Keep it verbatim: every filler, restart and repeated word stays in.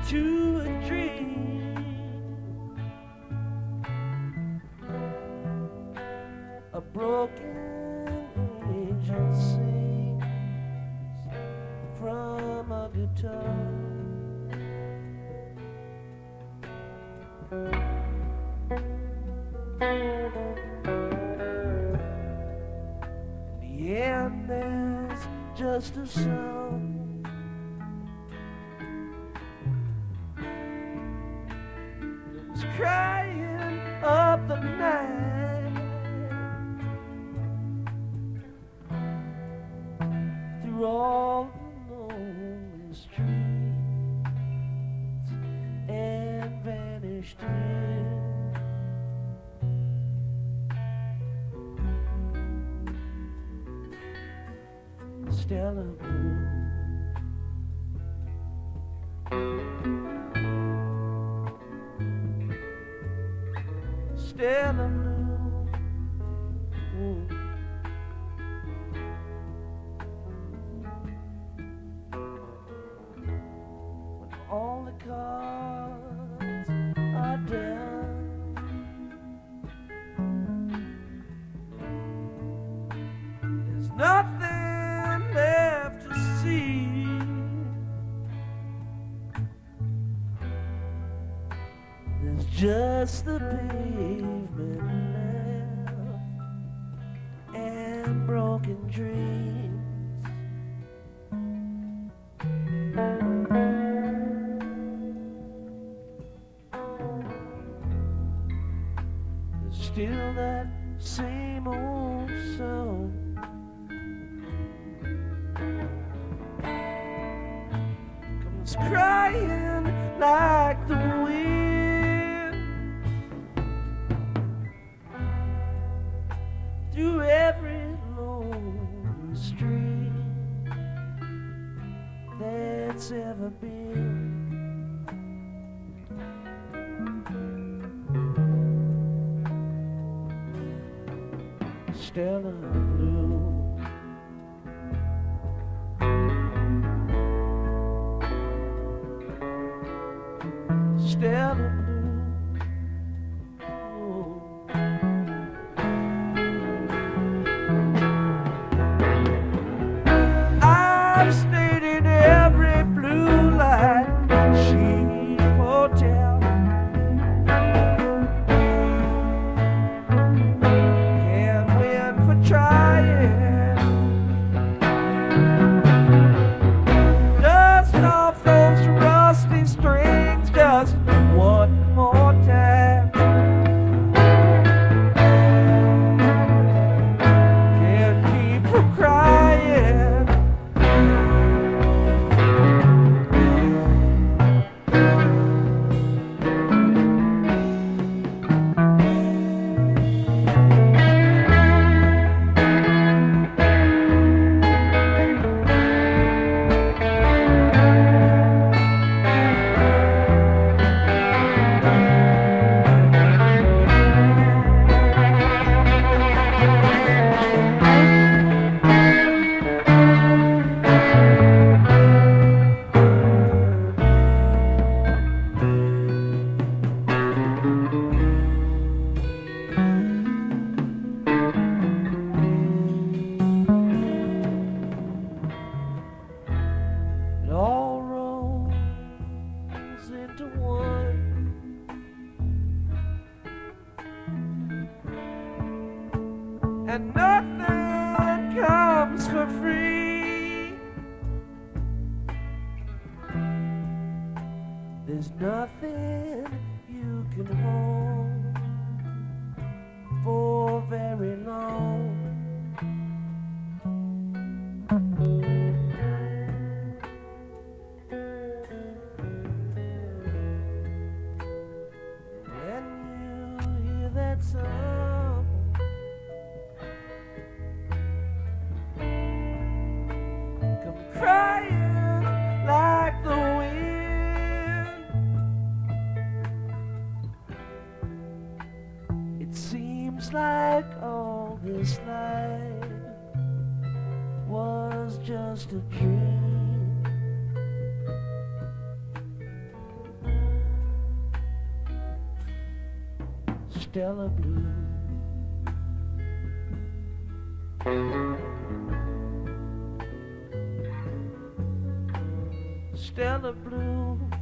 to a dream, a broken angel sings from a guitar. In the end, there's just a song. It's crying up the night through all the lonely streets and vanished in. Stella Blue. Stella Blue. Ooh. When all the cards are down, there's nothing left to see. There's just the pavement left and broken dreams. There's still that same old song comes crying like the wind through every lonely street that's ever been. Stella Blue. Stella Blue. I've stayed in every blue light sheet hotel. Can't win for trying. Dust off those rusty strings just one more time. Can't keep from crying. It all rolls into one, and nothing comes for free. There's nothing you can hold for very long. When you hear that song, come crying like the wind. It seems like all this life was just a dream. Stella Blue. Stella Blue.